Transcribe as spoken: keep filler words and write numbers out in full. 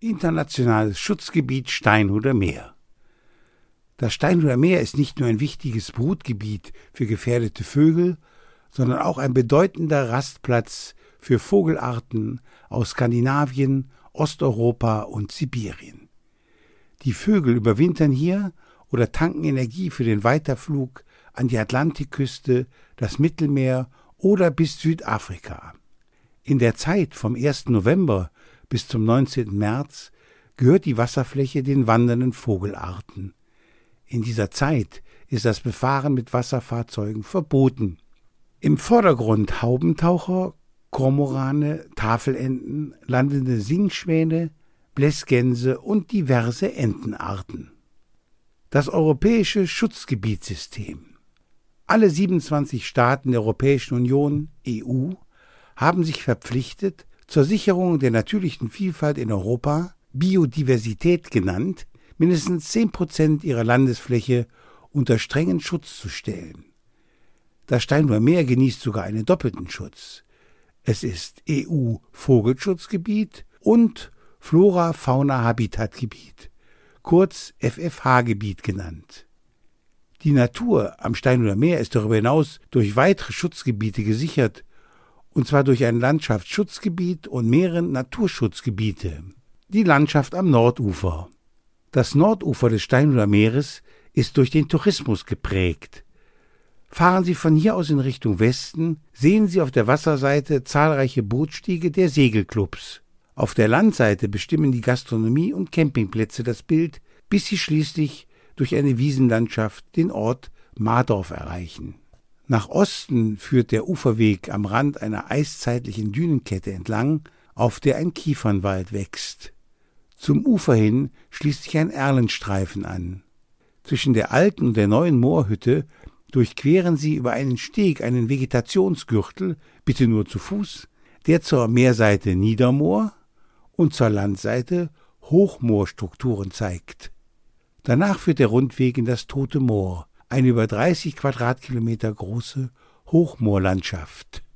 Internationales Schutzgebiet Steinhuder Meer. Das Steinhuder Meer ist nicht nur ein wichtiges Brutgebiet für gefährdete Vögel, sondern auch ein bedeutender Rastplatz für Vogelarten aus Skandinavien, Osteuropa und Sibirien. Die Vögel überwintern hier oder tanken Energie für den Weiterflug an die Atlantikküste, das Mittelmeer oder bis Südafrika. In der Zeit vom ersten November bis zum neunzehnten März gehört die Wasserfläche den wandernden Vogelarten. In dieser Zeit ist das Befahren mit Wasserfahrzeugen verboten. Im Vordergrund Haubentaucher, Kormorane, Tafelenten, landende Singschwäne, Blässgänse und diverse Entenarten. Das europäische Schutzgebietssystem. Alle siebenundzwanzig Staaten der Europäischen Union, E U, haben sich verpflichtet, zur Sicherung der natürlichen Vielfalt in Europa, Biodiversität genannt, mindestens zehn Prozent ihrer Landesfläche unter strengen Schutz zu stellen. Das Steinhuder Meer genießt sogar einen doppelten Schutz. Es ist E U-Vogelschutzgebiet und Flora-Fauna-Habitatgebiet, kurz F F H-Gebiet genannt. Die Natur am Steinhuder Meer ist darüber hinaus durch weitere Schutzgebiete gesichert, und zwar durch ein Landschaftsschutzgebiet und mehrere Naturschutzgebiete. Die Landschaft am Nordufer. Das Nordufer des Steinhuder Meeres ist durch den Tourismus geprägt. Fahren Sie von hier aus in Richtung Westen, sehen Sie auf der Wasserseite zahlreiche Bootsstiege der Segelclubs. Auf der Landseite bestimmen die Gastronomie und Campingplätze das Bild, bis sie schließlich durch eine Wiesenlandschaft den Ort Mardorf erreichen. Nach Osten führt der Uferweg am Rand einer eiszeitlichen Dünenkette entlang, auf der ein Kiefernwald wächst. Zum Ufer hin schließt sich ein Erlenstreifen an. Zwischen der alten und der neuen Moorhütte durchqueren Sie über einen Steg einen Vegetationsgürtel, bitte nur zu Fuß, der zur Meerseite Niedermoor und zur Landseite Hochmoorstrukturen zeigt. Danach führt der Rundweg in das Tote Moor, eine über dreißig Quadratkilometer große Hochmoorlandschaft.